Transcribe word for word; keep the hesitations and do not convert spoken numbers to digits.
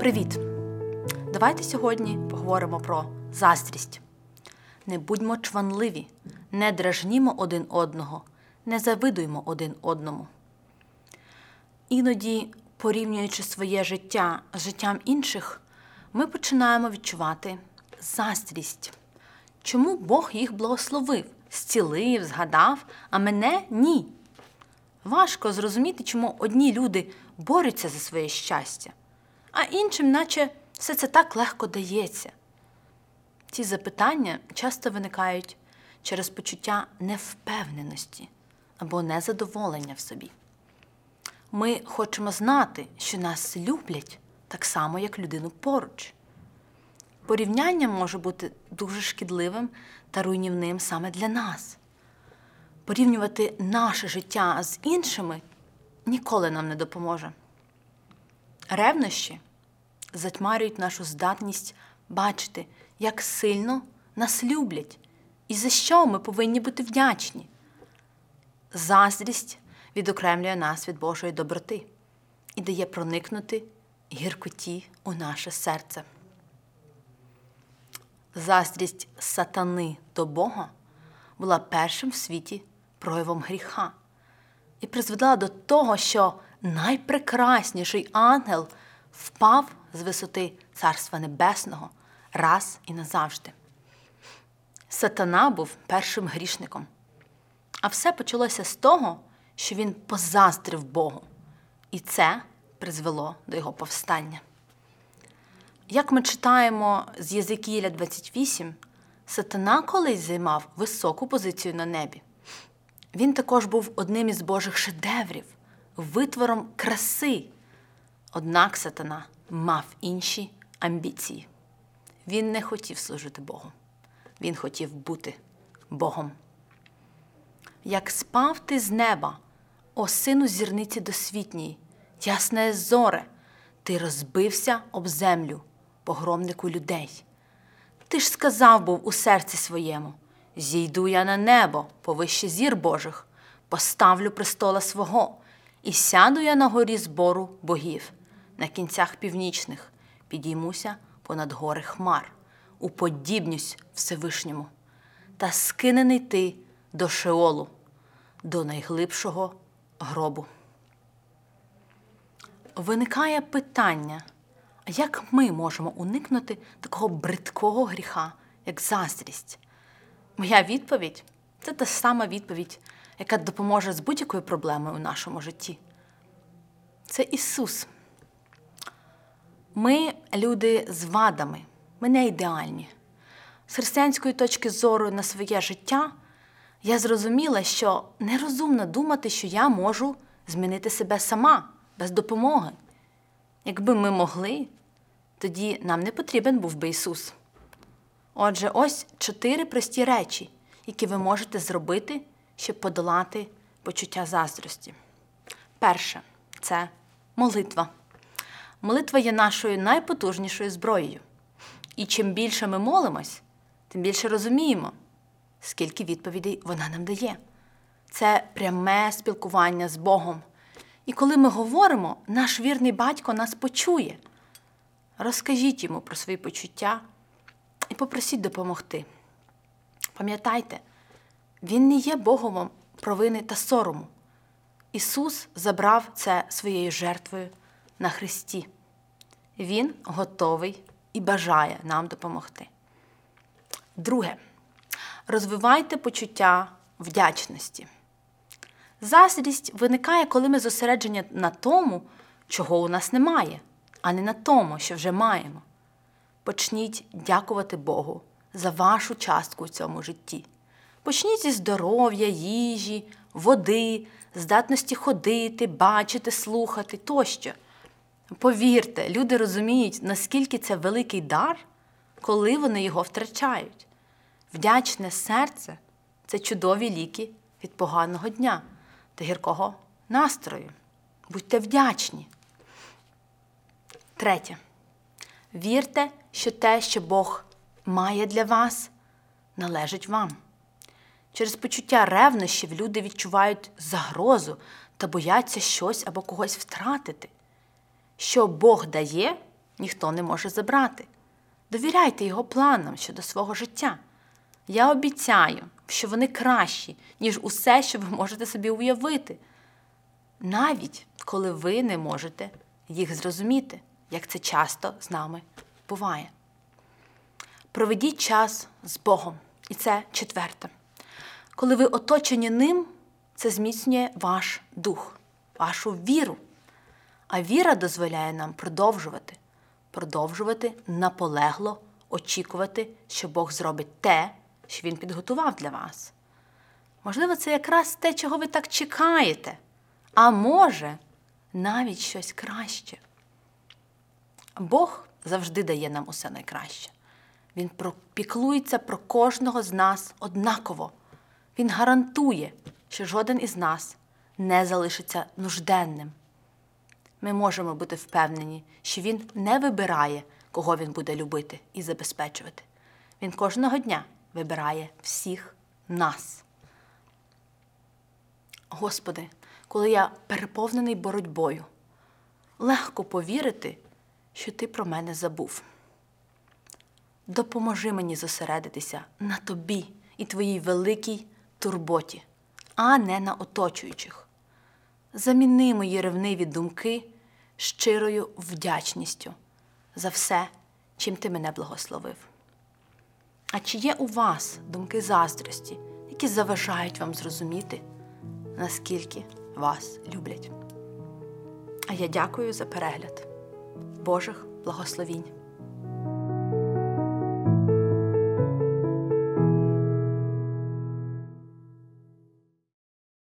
Привіт! Давайте сьогодні поговоримо про заздрість. Не будьмо чванливі, не дражнімо один одного, не завидуймо один одному. Іноді, порівнюючи своє життя з життям інших, ми починаємо відчувати заздрість. Чому Бог їх благословив, зцілив, згадав, а мене – ні? Важко зрозуміти, чому одні люди борються за своє щастя, а іншим наче все це так легко дається. Ці запитання часто виникають через почуття невпевненості або незадоволення в собі. Ми хочемо знати, що нас люблять так само, як людину поруч. Порівняння може бути дуже шкідливим та руйнівним саме для нас. Порівнювати наше життя з іншими ніколи нам не допоможе. Ревнощі затьмарюють нашу здатність бачити, як сильно нас люблять і за що ми повинні бути вдячні. Заздрість відокремлює нас від Божої доброти і дає проникнути гіркоті у наше серце. Заздрість сатани до Бога була першим в світі проявом гріха і призвела до того, що найпрекрасніший ангел впав з висоти Царства Небесного раз і назавжди. Сатана був першим грішником, а все почалося з того, що він позаздрив Богу, і це призвело до його повстання. Як ми читаємо з Єзекіїля двадцять вісім, Сатана колись займав високу позицію на небі. Він також був одним із Божих шедеврів, витвором краси. Однак Сатана мав інші амбіції. Він не хотів служити Богу. Він хотів бути Богом. Як спав ти з неба, о сину зірниці досвітній, ясне зоре, ти розбився об землю, погромнику людей. Ти ж сказав був у серці своєму: зійду я на небо, повище зір Божих, поставлю престола свого, і сяду я на горі збору богів, на кінцях північних, підіймуся понад гори хмар, уподібнюсь Всевишньому, та скинений ти до Шеолу, до найглибшого гробу. Виникає питання, як ми можемо уникнути такого бридкого гріха, як заздрість? Моя відповідь – це та сама відповідь, яка допоможе з будь-якою проблемою у нашому житті. Це Ісус. Ми – люди з вадами, ми не ідеальні. З християнської точки зору на своє життя я зрозуміла, що нерозумно думати, що я можу змінити себе сама, без допомоги. Якби ми могли, тоді нам не потрібен був би Ісус. Отже, ось чотири прості речі, які ви можете зробити, щоб подолати почуття заздрості. Перше – це молитва. Молитва є нашою найпотужнішою зброєю. І чим більше ми молимось, тим більше розуміємо, скільки відповідей вона нам дає. Це пряме спілкування з Богом. І коли ми говоримо, наш вірний батько нас почує. Розкажіть йому про свої почуття і попросіть допомогти. Пам'ятайте, він не є Богом провини та сорому. Ісус забрав це своєю жертвою на хресті. Він готовий і бажає нам допомогти. Друге. Розвивайте почуття вдячності. Заздрість виникає, коли ми зосереджені на тому, чого у нас немає, а не на тому, що вже маємо. Почніть дякувати Богу за вашу частку у цьому житті. Почніть зі здоров'я, їжі, води, здатності ходити, бачити, слухати тощо. Повірте, люди розуміють, наскільки це великий дар, коли вони його втрачають. Вдячне серце – це чудові ліки від поганого дня та гіркого настрою. Будьте вдячні. Третє. Вірте, що те, що Бог має для вас, належить вам. Через почуття ревнощів люди відчувають загрозу та бояться щось або когось втратити. Що Бог дає, ніхто не може забрати. Довіряйте Його планам щодо свого життя. Я обіцяю, що вони кращі, ніж усе, що ви можете собі уявити. Навіть коли ви не можете їх зрозуміти, як це часто з нами буває. Проведіть час з Богом. І це четверте. Коли ви оточені Ним, це зміцнює ваш дух, вашу віру. А віра дозволяє нам продовжувати, продовжувати наполегло очікувати, що Бог зробить те, що Він підготував для вас. Можливо, це якраз те, чого ви так чекаєте. А може, навіть щось краще. Бог завжди дає нам усе найкраще. Він піклується про кожного з нас однаково. Він гарантує, що жоден із нас не залишиться нужденним. Ми можемо бути впевнені, що Він не вибирає, кого Він буде любити і забезпечувати. Він кожного дня вибирає всіх нас. Господи, коли я переповнений боротьбою, легко повірити, що Ти про мене забув. Допоможи мені зосередитися на Тобі і Твоїй великій турботі, а не на оточуючих. Заміни мої ревниві думки щирою вдячністю за все, чим Ти мене благословив. А чи є у вас думки заздрості, які заважають вам зрозуміти, наскільки вас люблять? А я дякую за перегляд. Божих благословінь!